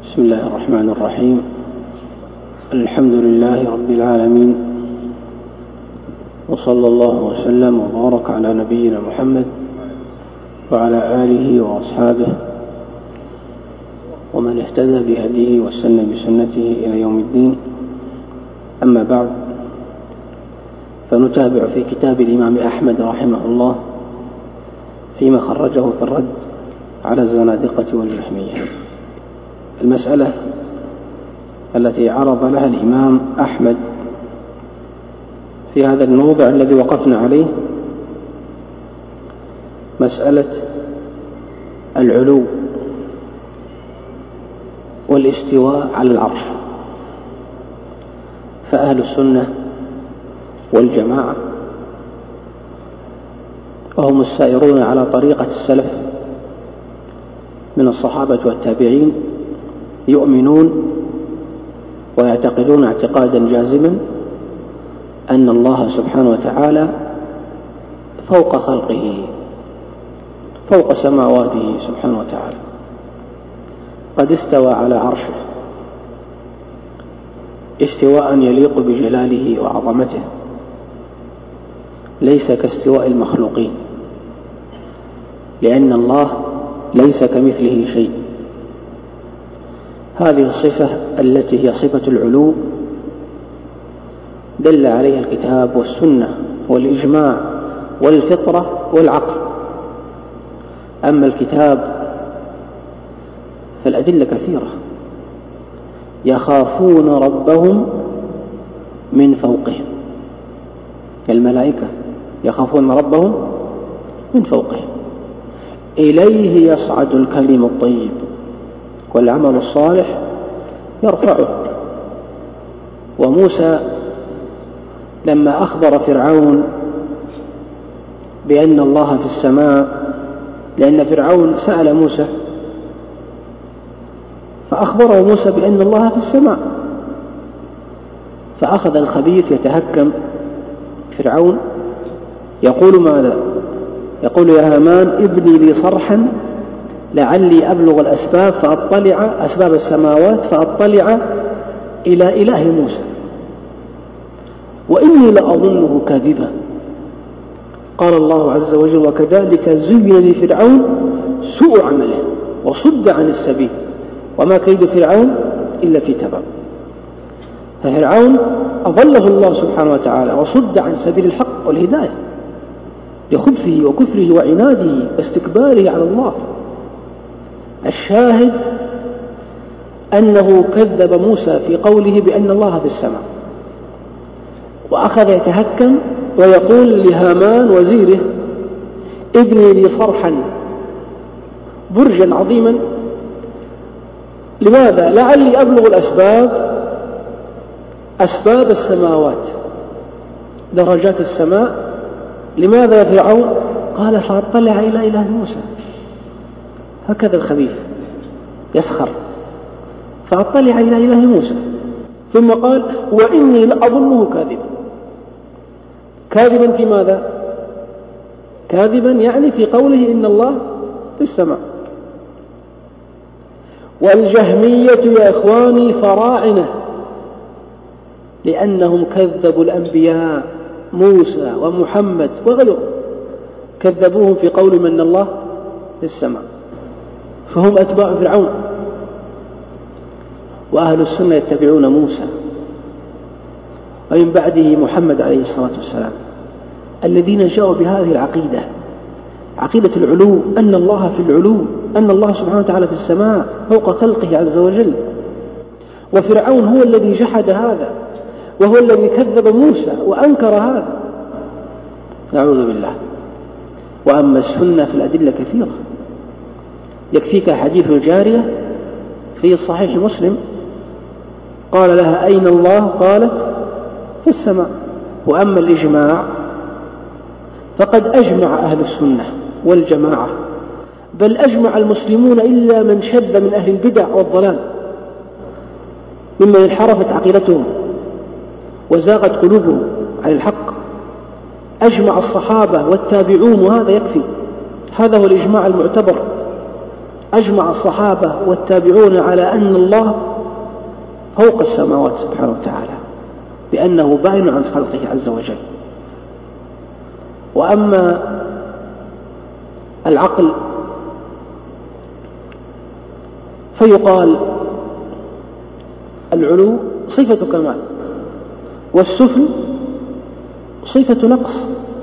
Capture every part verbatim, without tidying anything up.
بسم الله الرحمن الرحيم. الحمد لله رب العالمين، وصلى الله وسلم وبارك على نبينا محمد وعلى آله وأصحابه ومن اهتدى بهديه واستنى بسنته إلى يوم الدين. أما بعد، فنتابع في كتاب الإمام أحمد رحمه الله فيما خرجه في الرد على الزنادقة والجهمية. المسألة التي عرض لها الإمام أحمد في هذا الموضع الذي وقفنا عليه مسألة العلو والاستواء على العرش. فأهل السنة والجماعة وهم السائرون على طريقة السلف من الصحابة والتابعين يؤمنون ويعتقدون اعتقادا جازما أن الله سبحانه وتعالى فوق خلقه، فوق سماواته سبحانه وتعالى، قد استوى على عرشه استواء يليق بجلاله وعظمته، ليس كاستواء المخلوقين، لأن الله ليس كمثله شيء. هذه الصفة التي هي صفة العلو دل عليها الكتاب والسنة والإجماع والفطرة والعقل. أما الكتاب فالأدلة كثيرة: يخافون ربهم من فوقهم، الملائكة يخافون ربهم من فوقهم. إليه يصعد الكلم الطيب والعمل الصالح يرفعه. وموسى لما أخبر فرعون بأن الله في السماء، لأن فرعون سأل موسى فأخبره موسى بأن الله في السماء، فأخذ الخبيث يتهكم فرعون يقول ماذا؟ يقول: يا هامان ابني لي صرحا لعلي أبلغ الأسباب فأطلع أسباب السماوات فأطلع إلى إله موسى وإني لأظنه كاذبا. قال الله عز وجل: وكذلك زين لفرعون سوء عمله وصد عن السبيل وما كيد فرعون إلا في تباب. ففرعون أضله الله سبحانه وتعالى وصد عن سبيل الحق والهداية لخبثه وكفره وعناده واستكباره على الله. الشاهد أنه كذب موسى في قوله بأن الله في السماء، وأخذ يتهكم ويقول لهامان وزيره: ابني لي صرحا برجا عظيما. لماذا؟ لعلي أبلغ الأسباب، أسباب السماوات، درجات السماء. لماذا يا فرعون؟ قال: فاطلع إلى إله موسى. هكذا الخبيث يسخر، فاطلع إلى إله موسى. ثم قال: وإني لأظنه كاذبا. كاذبا في ماذا؟ كاذبا يعني في قوله إن الله في السماء. والجهمية يا إخواني فراعنة، لأنهم كذبوا الأنبياء موسى ومحمد وغيرهم، كذبوهم في قول من الله في السماء، فهم أتباع فرعون. وأهل السنة يتبعون موسى ومن بعده محمد عليه الصلاة والسلام، الذين جاءوا بهذه العقيدة، عقيدة العلو، أن الله في العلو، أن الله سبحانه وتعالى في السماء فوق خلقه عز وجل. وفرعون هو الذي جحد هذا، وهو الذي كذب موسى وأنكر هذا، نعوذ بالله. وأما السنة في الأدلة كثيرة، يكفيك حديث الجارية في صحيح مسلم قال لها: أين الله؟ قالت: في السماء. وأما الإجماع فقد أجمع أهل السنة والجماعة، بل أجمع المسلمون إلا من شذ من أهل البدع والضلال، ممن انحرفت عقيدتهم وزاغت قلوبهم عن الحق. أجمع الصحابة والتابعون، وهذا يكفي، هذا هو الإجماع المعتبر أجمع الصحابة والتابعون على أن الله فوق السماوات سبحانه وتعالى، بأنه باين عن خلقه عز وجل. وأما العقل فيقال العلو صفة كمال، والسفل صفة نقص.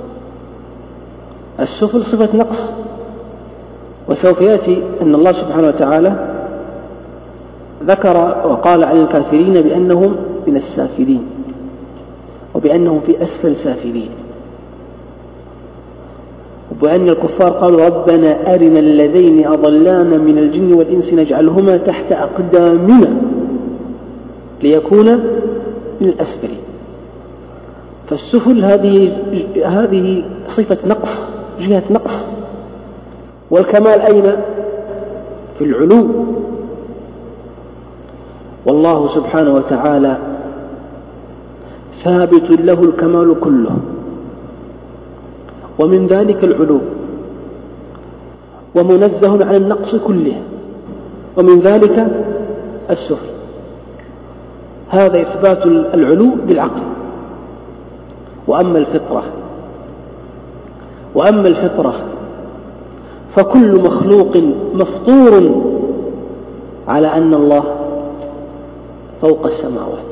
السفل صفة نقص، وسوف يأتي أن الله سبحانه وتعالى ذكر وقال عن الكافرين بأنهم من السافلين، وبأنهم في أسفل سافلين، وبأن الكفار قالوا ربنا أرنا الذين أضلانا من الجن والإنس نجعلهما تحت أقدامنا ليكونا من الأسفلين. فالسفل هذه هذه صفة نقص، جهة نقص. والكمال أين؟ في العلو. والله سبحانه وتعالى ثابت له الكمال كله، ومن ذلك العلو، ومنزه عن النقص كله، ومن ذلك السفل. هذا إثبات العلو بالعقل. وأما الفطرة وأما الفطرة فكل مخلوق مفطور على أن الله فوق السماوات.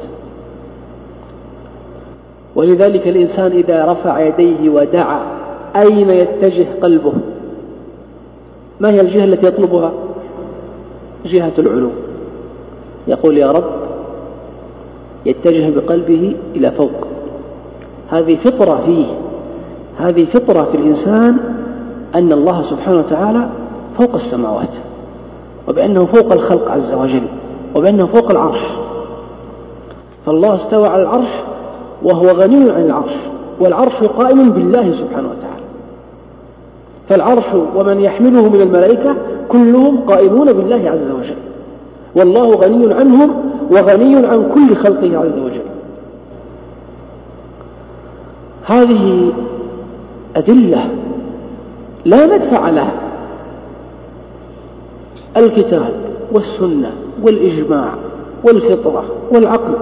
ولذلك الإنسان إذا رفع يديه ودعا أين يتجه قلبه؟ ما هي الجهة التي يطلبها؟ جهة العلو. يقول يا رب، يتجه بقلبه إلى فوق. هذه فطرة فيه، هذه فطرة في الإنسان أن الله سبحانه وتعالى فوق السماوات، وبأنه فوق الخلق عز وجل، وبأنه فوق العرش. فالله استوى على العرش وهو غني عن العرش، والعرش قائم بالله سبحانه وتعالى. فالعرش ومن يحمله من الملائكة كلهم قائمون بالله عز وجل، والله غني عنهم وغني عن كل خلقه عز وجل. هذه أدلة لا ندفع لها. الكتاب والسنة والإجماع والفطرة والعقل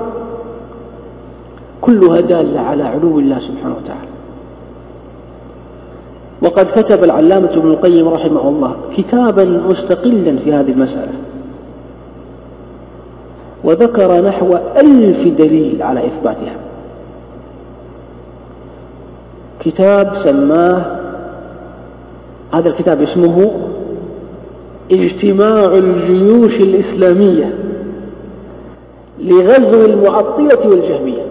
كلها دالة على علو الله سبحانه وتعالى. وقد كتب العلامة ابن القيم رحمه الله كتابا مستقلا في هذه المسألة، وذكر نحو ألف دليل على إثباتها. كتاب سماه، هذا الكتاب اسمه اجتماع الجيوش الإسلامية لغزو المعطلة والجهمية.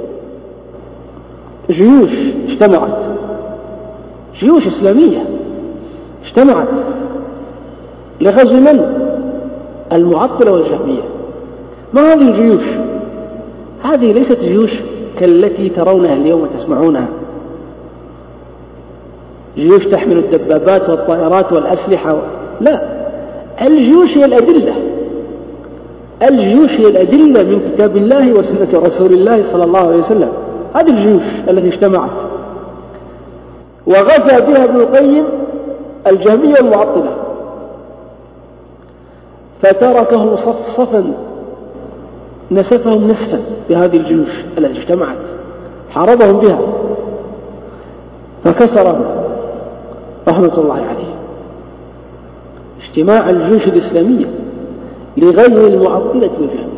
جيوش اجتمعت، جيوش إسلامية اجتمعت لغزو من؟ المعطلة والجهمية. ما هذه الجيوش؟ هذه ليست جيوش كالتي ترونها اليوم وتسمعونها، جيوش تحمل الدبابات والطائرات والأسلحة. لا، الجيوش هي الأدلة، الجيوش هي الأدلة من كتاب الله وسنة رسول الله صلى الله عليه وسلم. هذه الجيوش التي اجتمعت وغزا بها ابن القيم الجهمية والمعطلة، فتركهم صفصفا، نسفهم نسفا بهذه الجيوش التي اجتمعت، حاربهم بها فكسرهم رحمة الله عليه. اجتماع الجيوش الإسلامية لغزو المعطلة والجهمية،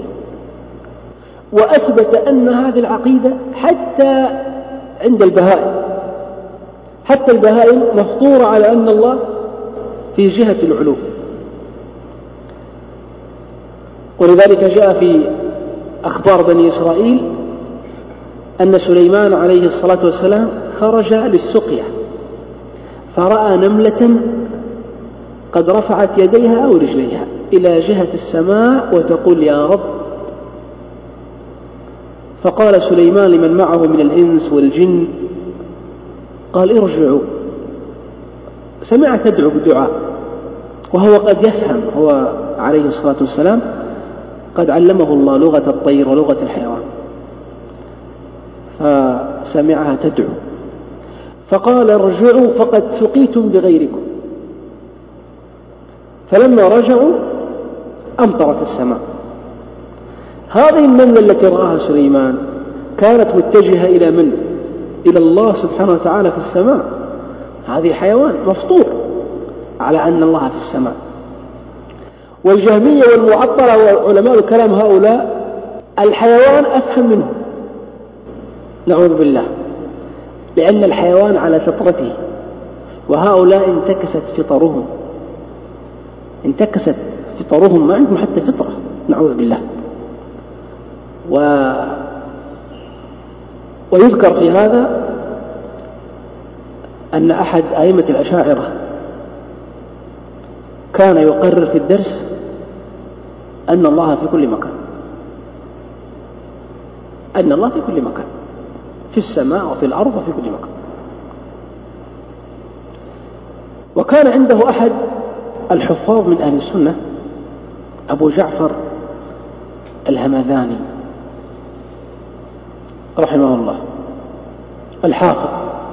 وأثبت أن هذه العقيدة حتى عند البهائم، حتى البهائم مفطورة على أن الله في جهة العلو. ولذلك جاء في أخبار بني إسرائيل أن سليمان عليه الصلاة والسلام خرج للسقيا فرأى نملة قد رفعت يديها أو رجليها إلى جهة السماء وتقول يا رب. فقال سليمان لمن معه من الإنس والجن، قال ارجعوا. سمع تدعو بالدعاء وهو قد يفهم، هو عليه الصلاة والسلام قد علمه الله لغة الطير ولغة الحيوان، فسمعها تدعو فقال ارجعوا فقد سقيتم بغيركم. فلما رجعوا أمطرت السماء. هذه النملة التي رآها سليمان كانت متجهة إلى من؟ إلى الله سبحانه وتعالى في السماء. هذه حيوان مفطور على أن الله في السماء. والجهمية والمعطلة وعلماء الكلام هؤلاء الحيوان أفهم منه، نعوذ بالله، لأن الحيوان على فطرته، وهؤلاء انتكست فطرهم، انتكست فطرهم، ما عندهم حتى فطرة، نعوذ بالله. و... ويذكر في هذا أن أحد أئمة الأشاعرة كان يقرر في الدرس أن الله في كل مكان، أن الله في كل مكان، في السماء وفي الأرض وفي كل مكان. وكان عنده أحد الحفاظ من أهل السنة أبو جعفر الهمذاني رحمه الله الحافظ،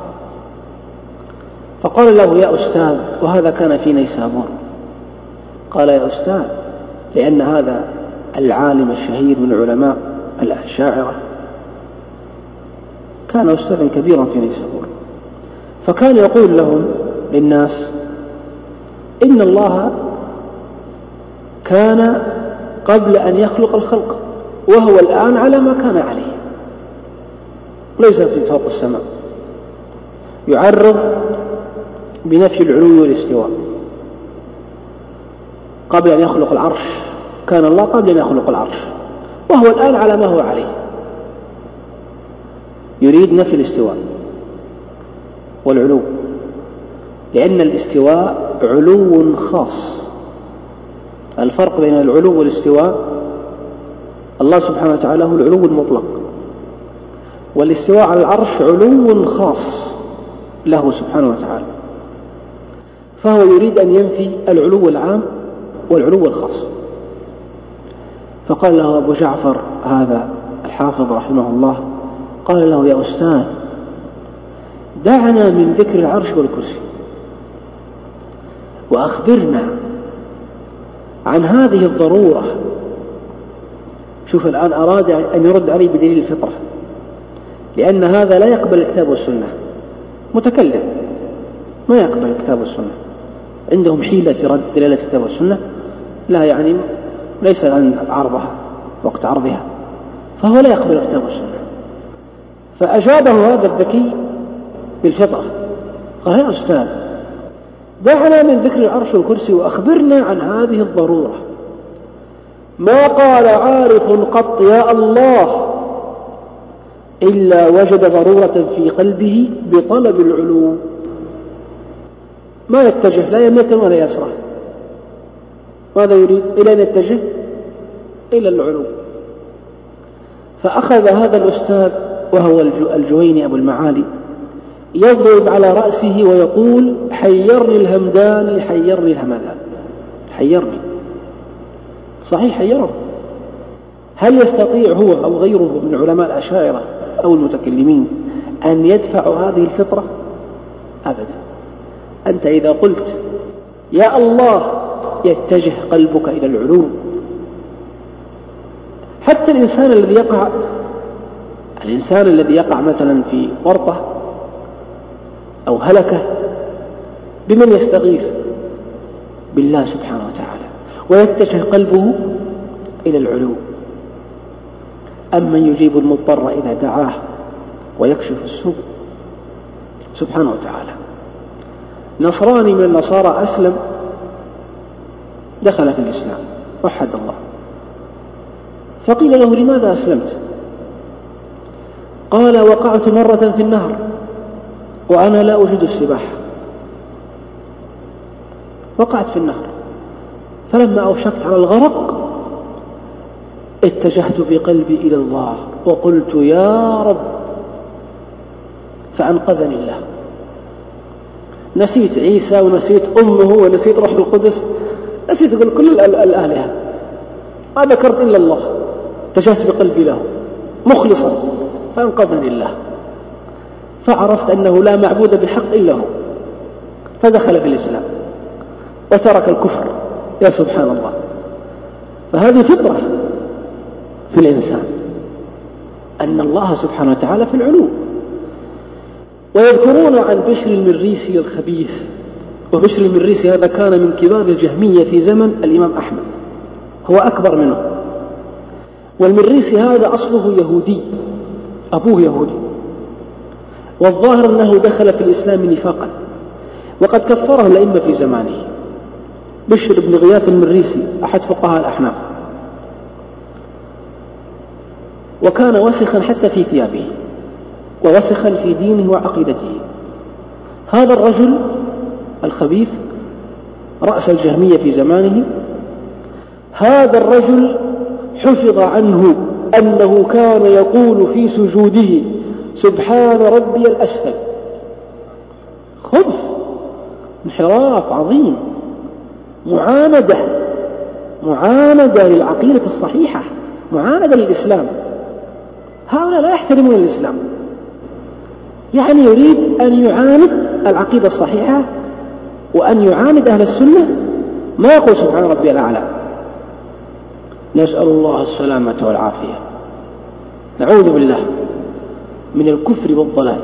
فقال له: يا أستاذ، وهذا كان في نيسابور، قال: يا أستاذ، لأن هذا العالم الشهير من علماء الأشاعرة كان أستاذا كبيرا في نيسابور، فكان يقول لهم للناس: إن الله كان قبل أن يخلق الخلق، وهو الآن على ما كان عليه، ليس في فوق السماء. يعرض بنفي العلو والاستواء. قبل أن يخلق العرش كان الله قبل أن يخلق العرش، وهو الآن على ما هو عليه. يريد نفي الاستواء والعلو، لأن الاستواء علو خاص. الفرق بين العلو والاستواء: الله سبحانه وتعالى هو العلو المطلق، والاستواء على العرش علو خاص له سبحانه وتعالى. فهو يريد أن ينفي العلو العام والعلو الخاص. فقال له أبو جعفر هذا الحافظ رحمه الله، قال له: يا أستاذ، دعنا من ذكر العرش والكرسي وأخبرنا عن هذه الضرورة. شوف الآن أراد أن يرد عليه بدليل الفطرة، لأن هذا لا يقبل الكتاب والسنة، متكلم ما يقبل الكتاب والسنة، عندهم حيلة في رد دلالة الكتاب والسنة، لا يعني ليس عن عرضها وقت عرضها، فهو لا يقبل الكتاب والسنة. فأجابه هذا الذكي بالفطرة، قال: يا أستاذ، دعنا من ذكر العرش والكرسي وأخبرنا عن هذه الضرورة. ما قال عارف قط يا الله إلا وجد ضرورة في قلبه بطلب العلو، ما يتجه لا يمين ولا يسرى، ماذا يريد؟ إلى أن يتجه إلى العلو. فأخذ هذا الأستاذ وهو الجويني أبو المعالي يضرب على رأسه ويقول: حيرني الهمداني، حيرني الهمذان، حيرني. صحيح حيره. هل يستطيع هو أو غيره من علماء الأشاعرة أو المتكلمين أن يدفعوا هذه الفطرة؟ أبدا. أنت إذا قلت يا الله يتجه قلبك إلى العلو. حتى الإنسان الذي يقع الإنسان الذي يقع مثلا في ورطة أو هلكة، بمن يستغيث؟ بالله سبحانه وتعالى، ويتجه قلبه إلى العلو. أمن يجيب المضطر إذا دعاه ويكشف السوء سبحانه وتعالى. نصراني من النصارى أسلم، دخل في الإسلام، وحد الله، فقيل له: لماذا أسلمت؟ قال: وقعت مرة في النهر وأنا لا أجد السباحة، وقعت في النهر، فلما أوشكت على الغرق اتجهت بقلبي إلى الله وقلت يا رب، فأنقذني الله. نسيت عيسى ونسيت أمه ونسيت روح القدس، نسيت أقول كل الآلهة، ما ذكرت إلا الله، اتجهت بقلبي له مخلصا فأنقذني الله، فعرفت أنه لا معبود بحق إلا هو، فدخل في الإسلام وترك الكفر يا سبحان الله. فهذه فطرة في الإنسان أن الله سبحانه وتعالى في العلو. ويذكرون عن بشر المريسي الخبيث، وبشر المريسي هذا كان من كبار الجهمية في زمن الإمام أحمد، هو أكبر منه. والمريسي هذا أصله يهودي، أبوه يهودي، والظاهر أنه دخل في الإسلام نفاقا، وقد كفره الأئمة في زمانه. بشر بن غياث المريسي أحد فقهاء الأحناف، وكان وسخا حتى في ثيابه، ووسخا في دينه وعقيدته. هذا الرجل الخبيث رأس الجهمية في زمانه، هذا الرجل حفظ عنه أنه كان يقول في سجوده سبحان ربي الأسفل. خبث، انحراف عظيم، معاندة معاندة للعقيدة الصحيحة، معاندة للإسلام. هؤلاء لا يحترمون الإسلام، يعني يريد أن يعاند العقيدة الصحيحة وأن يعاند أهل السنة، ما يقول سبحان ربي الأعلى. نسأل الله السلامة والعافية، نعوذ بالله من الكفر والضلال.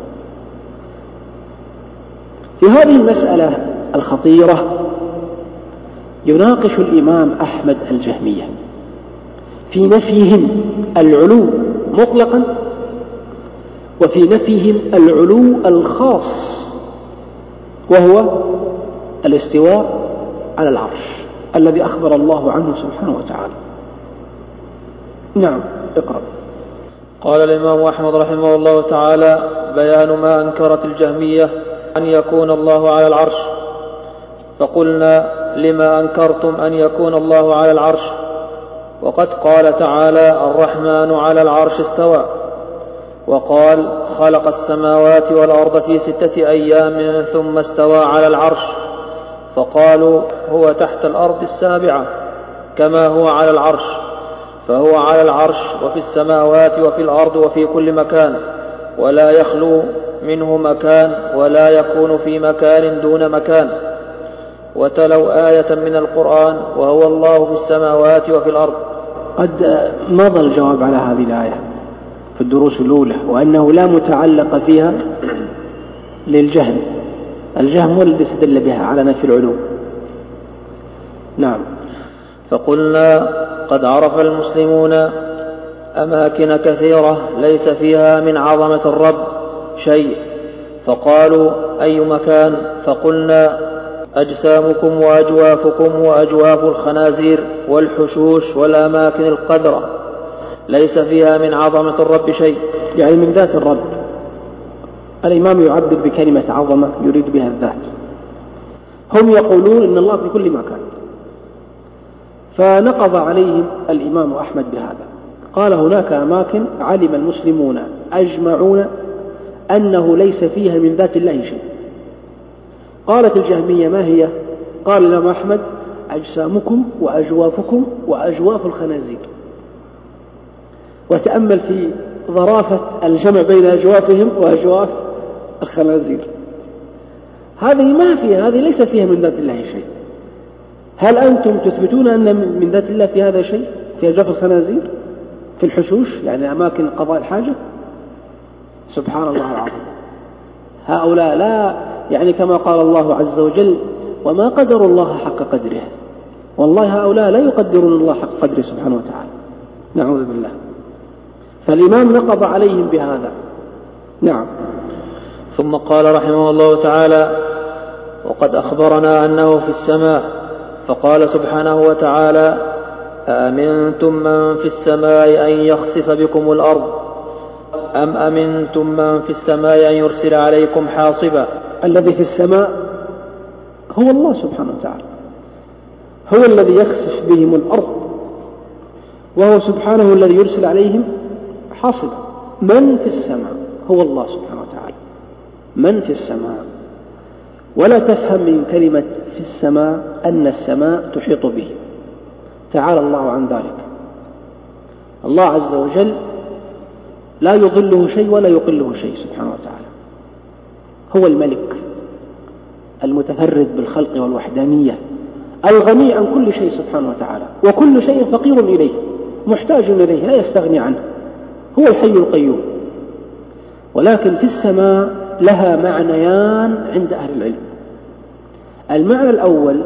في هذه المسألة الخطيرة يناقش الإمام أحمد الجهمية في نفيهم العلو مطلقا، وفي نفيهم العلو الخاص وهو الاستواء على العرش الذي أخبر الله عنه سبحانه وتعالى. نعم، اقرأ. قال الإمام أحمد رحمه الله تعالى: بيان ما أنكرت الجهمية أن يكون الله على العرش. فقلنا: لما أنكرتم أن يكون الله على العرش وقد قال تعالى: الرحمن على العرش استوى، وقال: خلق السماوات والأرض في ستة أيام ثم استوى على العرش. فقالوا: هو تحت الأرض السابعة كما هو على العرش، فهو على العرش وفي السماوات وفي الأرض وفي كل مكان، ولا يخلو منه مكان ولا يكون في مكان دون مكان. وتلوا آية من القرآن: وهو الله في السماوات وفي الأرض. قد مضى الجواب على هذه الآية في الدروس الأولى، وأنه لا متعلق فيها للجهم. الجهم هو الذي استدل بها على نفي العلو. نعم. فقلنا: قد عرف المسلمون أماكن كثيرة ليس فيها من عظمة الرب شيء. فقالوا: أي مكان؟ فقلنا: أجسامكم وأجوافكم وأجواف الخنازير والحشوش والأماكن القذرة ليس فيها من عظمة الرب شيء، يعني من ذات الرب. الإمام يعبر بكلمة عظمة يريد بها الذات. هم يقولون إن الله في كل مكان، فنقض عليهم الإمام أحمد بهذا. قال: هناك أماكن علم المسلمون أجمعون أنه ليس فيها من ذات الله شيء. قالت الجهمية: ما هي؟ قال الإمام أحمد: أجسامكم وأجوافكم وأجواف الخنازير. وتأمل في ظرافة الجمع بين أجوافهم وأجواف الخنازير. هذه ما فيها، هذه ليس فيها من ذات الله شيء. هل أنتم تثبتون أن من ذات الله في هذا شيء؟ في أجواف الخنازير، في الحشوش يعني أماكن قضاء الحاجة؟ سبحان الله العظيم. هؤلاء لا، يعني كما قال الله عز وجل: وما قدروا الله حق قدره. والله هؤلاء لا يقدرون الله حق قدره سبحانه وتعالى، نعوذ بالله. فالإمام نقض عليهم بهذا. نعم. ثم قال رحمه الله تعالى: وقد أخبرنا أنه في السماء، فقال سبحانه وتعالى: أأمنتم من في السماء أن يخسف بكم الأرض أم أمنتم من في السماء أن يرسل عليكم حاصبا. الذي في السماء هو الله سبحانه وتعالى، هو الذي يخسف بهم الأرض، وهو سبحانه الذي يرسل عليهم حاصبا. من في السماء هو الله سبحانه وتعالى، من في السماء. ولا تفهم من كلمة في السماء أن السماء تحيط به، تعالى الله عن ذلك. الله عز وجل لا يضله شيء ولا يقله شيء سبحانه وتعالى. هو الملك المتفرد بالخلق والوحدانية الغني عن كل شيء سبحانه وتعالى، وكل شيء فقير إليه محتاج إليه لا يستغني عنه، هو الحي القيوم. ولكن في السماء لها معنيان عند أهل العلم. المعنى الأول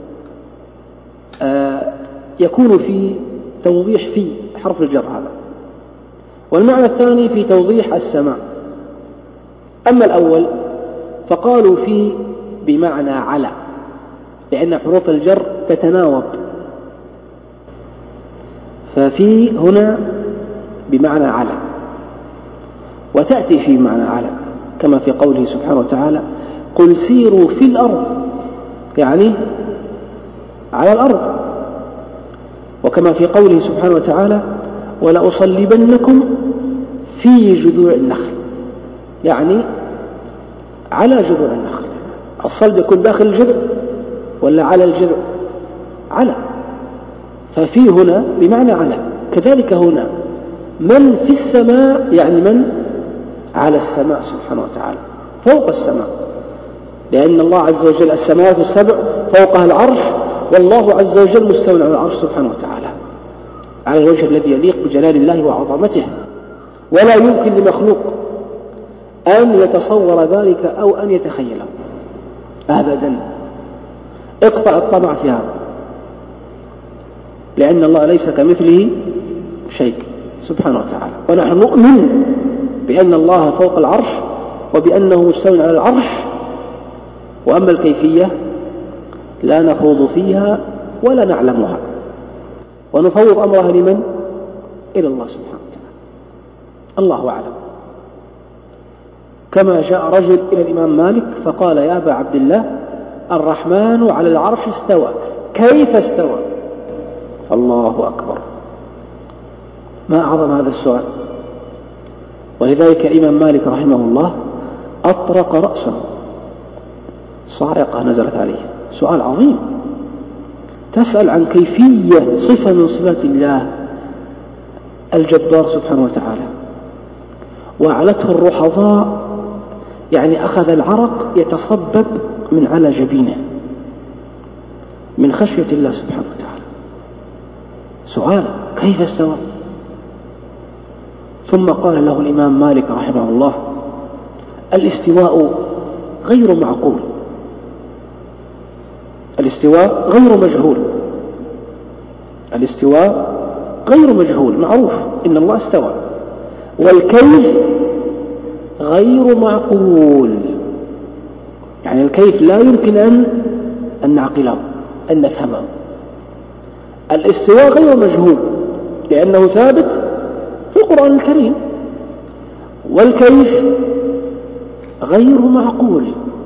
آه يكون في توضيح في حرف الجر هذا، والمعنى الثاني في توضيح السماء. أما الأول فقالوا في بمعنى على، لأن حروف الجر تتناوب، ففي هنا بمعنى على، وتأتي في معنى على كما في قوله سبحانه وتعالى قل سيروا في الأرض، يعني على الأرض. وكما في قوله سبحانه وتعالى ولأصلبنكم في جذوع النخل، يعني على جذوع النخل. الصلب يكون داخل الجذع ولا على الجذع؟ على، ففي هنا بمعنى على. كذلك هنا من في السماء يعني من على السماء سبحانه وتعالى، فوق السماء، لأن الله عز وجل السماوات السبع فوقها العرش، والله عز وجل مستوى على العرش سبحانه وتعالى على الوجه الذي يليق بجلال الله وعظمته، ولا يمكن لمخلوق أن يتصور ذلك أو أن يتخيله أبدا. اقطع الطمع في هذا، لأن الله ليس كمثله شيء سبحانه وتعالى. ونحن نؤمن بأن الله فوق العرش وبأنه مستوى على العرش، وأما الكيفية لا نخوض فيها ولا نعلمها، ونفوض أمرها لمن؟ إلى الله سبحانه وتعالى، الله أعلم. كما جاء رجل إلى الإمام مالك فقال يا أبا عبد الله الرحمن على العرش استوى، كيف استوى؟ الله أكبر، ما أعظم هذا السؤال. ولذلك الإمام مالك رحمه الله أطرق رأسه، صاعقة نزلت عليه، سؤال عظيم، تسأل عن كيفية صفة من صفات الله الجبار سبحانه وتعالى، وعلته الرحضاء، يعني أخذ العرق يتصبب من على جبينه من خشية الله سبحانه وتعالى. سؤال كيف استوى؟ ثم قال له الإمام مالك رحمه الله الاستواء غير معقول، الاستواء غير مجهول، الاستواء غير مجهول معروف إن الله استوى، والكيف غير معقول، يعني الكيف لا يمكن أن أن نعقله أن نفهمه. الاستواء غير مجهول لأنه ثابت في القرآن الكريم، والكيف غير معقول،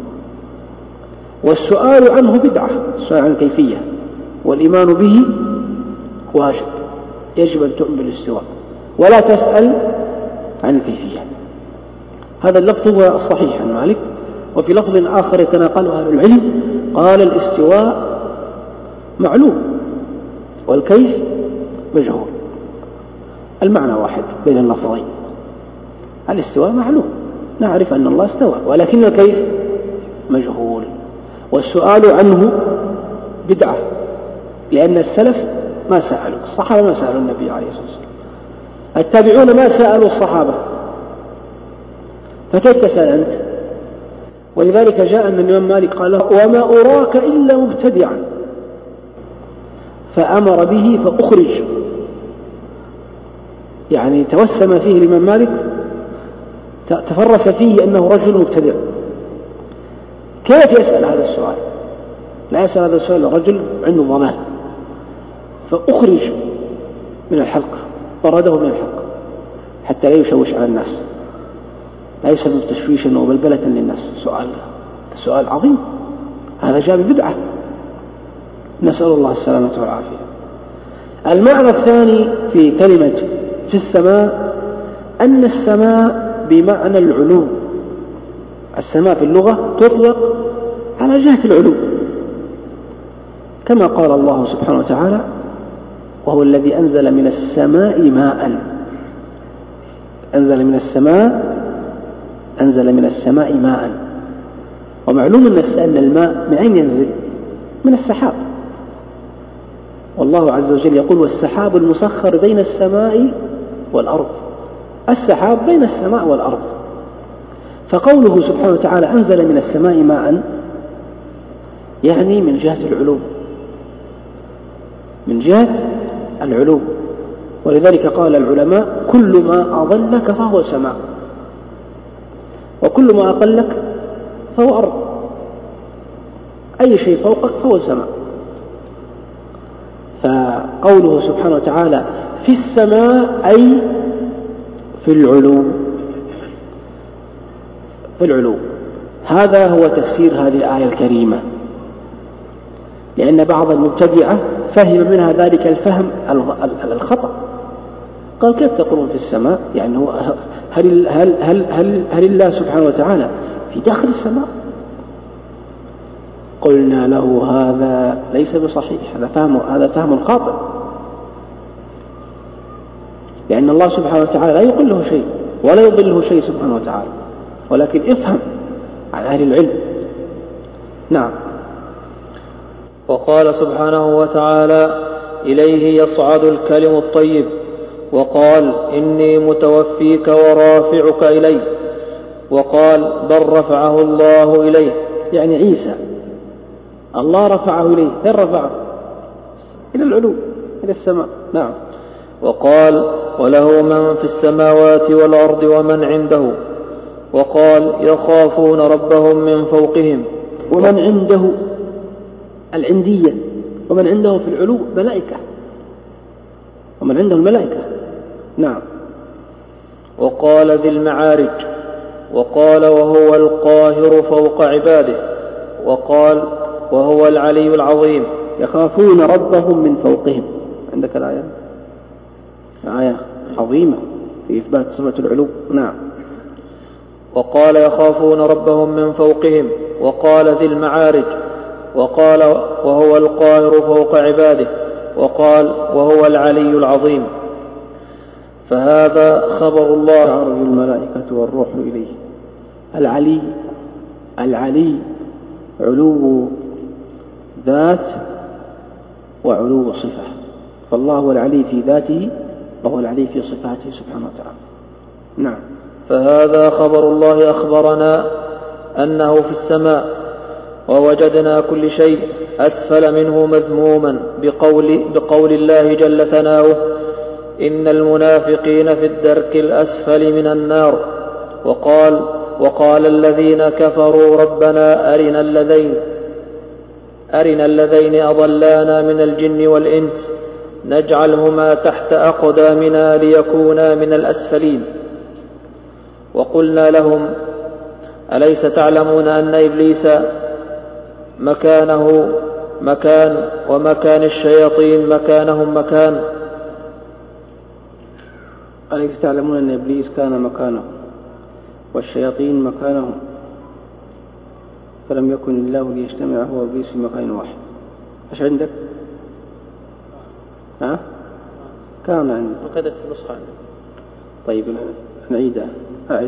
والسؤال عنه بدعة، السؤال عن الكيفية، والإيمان به واجب، يجب أن تؤمن بالاستواء ولا تسأل عن الكيفية. هذا اللفظ هو الصحيح عن مالك. وفي لفظ آخر يتناقله أهل العلم قال الاستواء معلوم والكيف مجهول، المعنى واحد بين اللفظين، الاستواء معلوم نعرف أن الله استوى، ولكن الكيف مجهول، والسؤال عنه بدعة، لأن السلف ما سألوا، الصحابة ما سألوا النبي عليه الصلاة والسلام، التابعون ما سألوا الصحابة، فكيف تسأل أنت؟ ولذلك جاء أن الإمام مالك قال له وما أراك إلا مبتدعا، فأمر به فأخرج، يعني توسم فيه الإمام مالك، تفرس فيه أنه رجل مبتدع. كيف يسأل هذا السؤال؟ لا يسأل هذا السؤال رجل عنده ضلال، فأخرج من الحلقة، طرده من الحلقة حتى لا يشوش على الناس، لا يسبب تشويشا وبلبلة للناس. سؤال سؤال عظيم، هذا جاء ببدعة، نسأل الله السلامة والعافية. المعنى الثاني في كلمة في السماء أن السماء بمعنى العلو، السماء في اللغة تطلق على جهة العلو، كما قال الله سبحانه وتعالى وهو الذي أنزل من السماء ماء، أنزل من السماء أنزل من السماء ماء، ومعلوم أن الماء من أين ينزل؟ من السحاب، والله عز وجل يقول والسحاب المسخر بين السماء والأرض. السحاب بين السماء والأرض. فقوله سبحانه وتعالى أنزل من السماء ماء يعني من جهة العلو، من جهة العلو. ولذلك قال العلماء كل ما أظلك فهو سماء، وكل ما أقلك فهو أرض. أي شيء فوقك فهو سماء. فقوله سبحانه وتعالى في السماء أي في العلو، في العلو. هذا هو تفسير هذه الآية الكريمة، لأن بعض المبتدعة فهم منها ذلك الفهم الخطأ. قال كيف تقولون في السماء؟ يعني هو هل, هل, هل, هل, هل الله سبحانه وتعالى في داخل السماء؟ قلنا له هذا ليس بصحيح، هذا فهم هذا فهم خاطئ، لأن الله سبحانه وتعالى لا يقله شيء ولا يضله شيء سبحانه وتعالى، ولكن افهم عن أهل العلم. نعم. وقال سبحانه وتعالى إليه يصعد الكلم الطيب، وقال إني متوفيك ورافعك إلي، وقال بل رفعه الله إليه، يعني عيسى الله رفعه إليه. فين رفعه؟ إلى العلو، إلى السماء. نعم. وقال وله من في السماوات والأرض ومن عنده، وقال يخافون ربهم من فوقهم. ومن عنده العندية، ومن عنده في العلو ملائكة، ومن عنده الملائكة. نعم. وقال ذي المعارج، وقال وهو القاهر فوق عباده، وقال وهو العلي العظيم. يخافون ربهم من فوقهم. عندك الآية، آية عظيمة في إثبات صفة العلو. نعم. وقال يخافون ربهم من فوقهم، وقال ذي المعارج، وقال وهو القاهر فوق عباده، وقال وهو العلي العظيم. فهذا خبر الله. تعرج الملائكة والروح إليه. العلي، العلي علو ذات وعلو صفة، فالله هو العلي في ذاته وهو العلي في صفاته سبحانه وتعالى. نعم. فهذا خبر الله أخبرنا أنه في السماء، ووجدنا كل شيء أسفل منه مذموما بقول, بقول الله جل ثناؤه إن المنافقين في الدرك الأسفل من النار. وقال وقال الذين كفروا ربنا أرنا الذين أرنا الذين أضلانا من الجن والإنس نجعلهما تحت أقدامنا ليكونا من الأسفلين. وقلنا لهم أليس تعلمون أن إبليس مكانه مكان ومكان الشياطين مكانهم مكان؟ أليس تعلمون أن إبليس كان مكانه والشياطين مكانهم، فلم يكن الله ليجتمع هو وإبليس في مكان واحد. ايش عندك؟ ها؟ كان عندك وكذا في النسخة عندك. طيب نعيدها. أعد.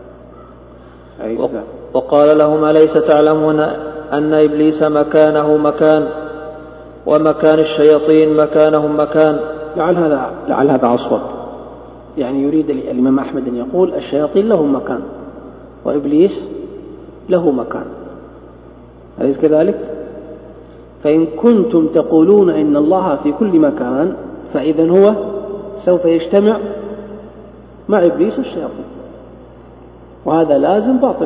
أعد. وقال لهم أليس تعلمون أن إبليس مكانه مكان ومكان الشياطين مكانهم مكان؟ لعل هذا لعل هذا أصوب، يعني يريد الإمام أحمد أن يقول الشياطين لهم مكان وإبليس له مكان، أليس كذلك؟ فإن كنتم تقولون إن الله في كل مكان فإذن هو سوف يجتمع مع إبليس والشياطين، وهذا لازم باطل.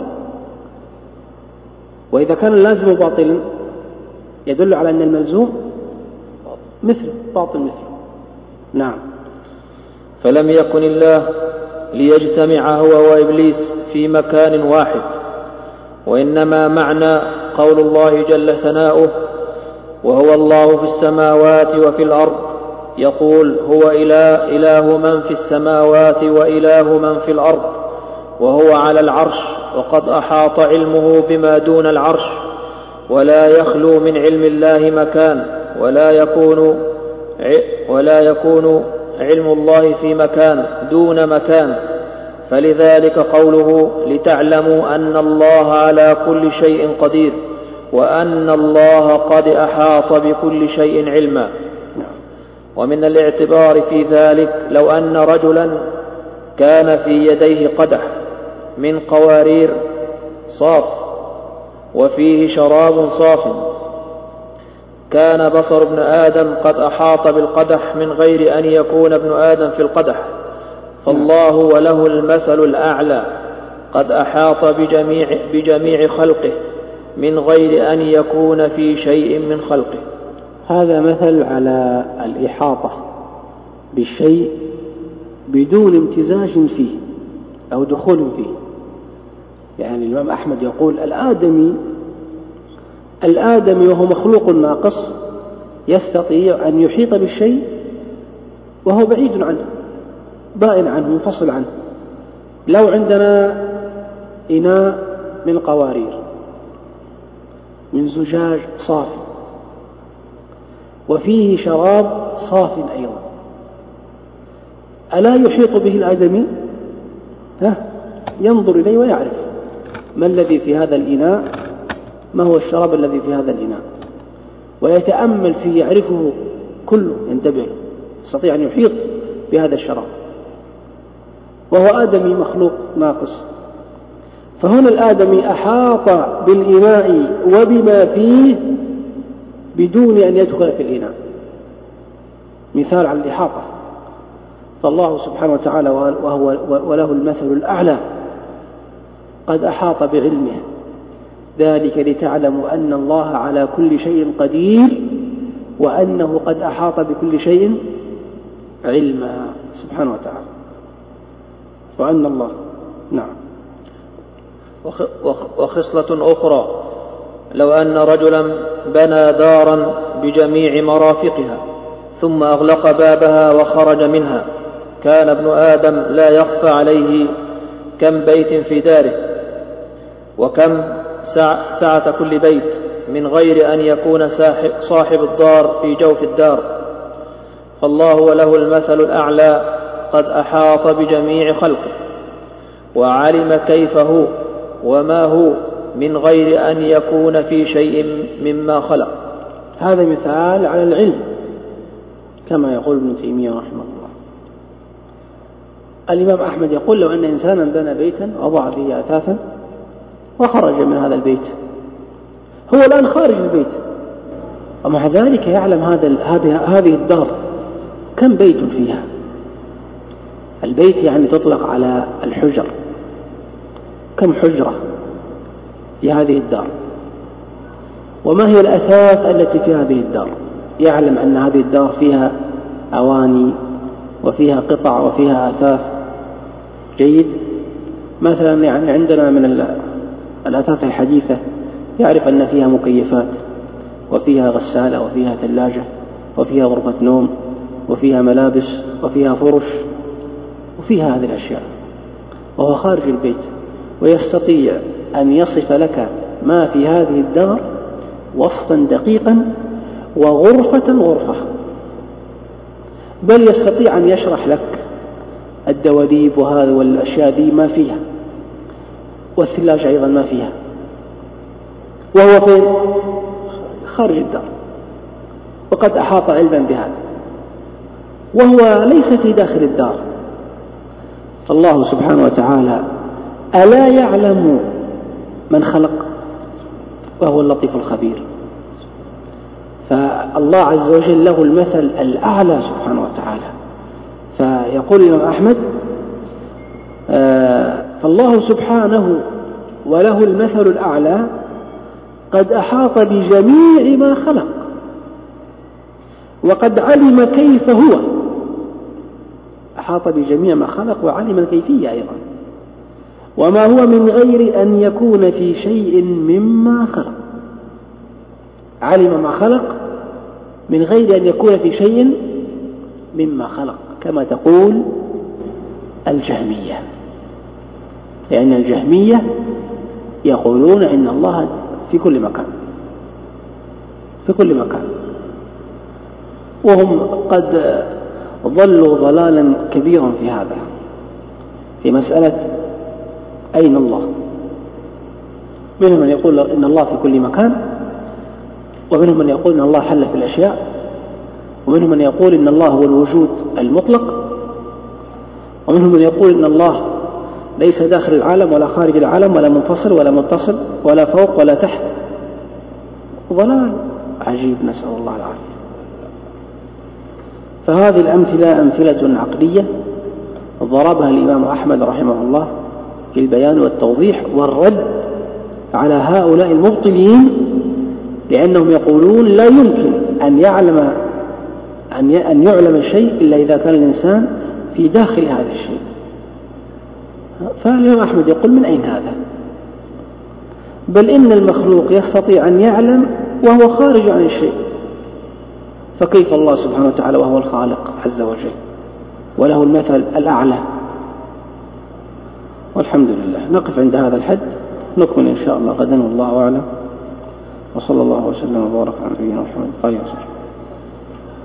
وإذا كان اللازم باطلا يدل على أن الملزوم مثل باطل مثله. نعم. فلم يكن الله ليجتمع هو وإبليس في مكان واحد، وإنما معنى قول الله جل ثناؤه وهو الله في السماوات وفي الأرض، يقول هو إله, إله من في السماوات وإله من في الأرض، وهو على العرش، وقد أحاط علمه بما دون العرش، ولا يخلو من علم الله مكان، ولا يكون ولا يكون علم الله في مكان دون مكان. فلذلك قوله لتعلموا أن الله على كل شيء قدير، وأن الله قد أحاط بكل شيء علما. ومن الاعتبار في ذلك لو أن رجلا كان في يديه قدح من قوارير صاف وفيه شراب صاف، كان بصر ابن آدم قد أحاط بالقدح من غير أن يكون ابن آدم في القدح، فالله وله المثل الأعلى قد أحاط بجميع, بجميع خلقه من غير أن يكون في شيء من خلقه. هذا مثل على الإحاطة بالشيء بدون امتزاج فيه أو دخول فيه. يعني الإمام أحمد يقول الآدمي الآدمي وهو مخلوق ناقص يستطيع أن يحيط بالشيء وهو بعيد عنه، بائن عنه، منفصل عنه. لو عندنا إناء من قوارير من زجاج صافي وفيه شراب صاف أيضا، ألا يحيط به الآدمي؟ ها؟ ينظر إليه ويعرف ما الذي في هذا الإناء، ما هو الشراب الذي في هذا الإناء، ويتأمل فيه يعرفه كله، ينتبه، يستطيع أن يحيط بهذا الشراب، وهو آدمي مخلوق ناقص. فهنا الآدمي أحاط بالإناء وبما فيه بدون أن يدخل في الإناء، مثال على الإحاطة. فالله سبحانه وتعالى وهو وله المثل الأعلى قد أحاط بعلمه، ذلك لتعلموا أن الله على كل شيء قدير وأنه قد أحاط بكل شيء علما سبحانه وتعالى، وأن الله نعم. وخصلة أخرى لو أن رجلا بنى دارا بجميع مرافقها ثم أغلق بابها وخرج منها، كان ابن آدم لا يخفى عليه كم بيت في داره وكم سعة كل بيت من غير أن يكون صاحب الدار في جوف الدار، فالله وله المثل الأعلى قد أحاط بجميع خلقه وعلم كيف هو وما هو من غير أن يكون في شيء مما خلق. هذا مثال على العلم كما يقول ابن تيمية رحمه الله. الإمام أحمد يقول لو أن إنسانا بنى بيتا وضع فيه أثاثا وخرج من هذا البيت، هو الآن خارج البيت ومع ذلك يعلم هذا هذه الدار كم بيت فيها. البيت يعني تطلق على الحجر، كم حجرة في هذه الدار، وما هي الأثاث التي في هذه الدار. يعلم أن هذه الدار فيها أواني وفيها قطع وفيها أثاث. جيد. مثلا يعني عندنا من الأثاث الحديثة يعرف أن فيها مكيفات وفيها غسالة وفيها ثلاجة وفيها غرفة نوم وفيها ملابس وفيها فرش وفيها هذه الأشياء، وهو خارج البيت، ويستطيع أن يصف لك ما في هذه الدار وصفا دقيقا وغرفة غرفة، بل يستطيع أن يشرح لك الدواليب وهذا والأشياء ذي ما فيها، والثلاجة أيضا ما فيها، وهو فين؟ خارج الدار، وقد أحاط علما بهذا وهو ليس في داخل الدار. فالله سبحانه وتعالى ألا يعلم من خلق وهو اللطيف الخبير. فالله عز وجل له المثل الأعلى سبحانه وتعالى. فيقول الإمام أحمد آه فالله سبحانه وله المثل الأعلى قد أحاط بجميع ما خلق وقد علم كيف هو، أحاط بجميع ما خلق وعلم الكيفية أيضا، وما هو من غير أن يكون في شيء مما خلق. علم ما خلق من غير أن يكون في شيء مما خلق، كما تقول الجهمية، لأن الجهمية يقولون إن الله في كل مكان، في كل مكان، وهم قد ضلوا ضلالا كبيرا في هذا، في مسألة أين الله. منهم من يقول إن الله في كل مكان، ومنهم من يقول إن الله حل في الأشياء، ومنهم من يقول إن الله هو الوجود المطلق، ومنهم من يقول إن الله ليس داخل العالم ولا خارج العالم ولا منفصل ولا متصل ولا فوق ولا تحت. ضلال عجيب، نسأل الله العافية. فهذه الأمثلة أمثلة عقلية ضربها الإمام أحمد رحمه الله في البيان والتوضيح والرد على هؤلاء المبطلين، لأنهم يقولون لا يمكن أن يعلم أن يعلم شيء إلا إذا كان الإنسان في داخل هذا الشيء. فالإمام أحمد يقول من أين هذا؟ بل إن المخلوق يستطيع أن يعلم وهو خارج عن الشيء، فكيف الله سبحانه وتعالى وهو الخالق عز وجل وله المثل الأعلى؟ والحمد لله. نقف عند هذا الحد، نكمل إن شاء الله غدا، والله أعلم، وصلى الله وسلم وبارك على نبينا محمد وآله وصحبه.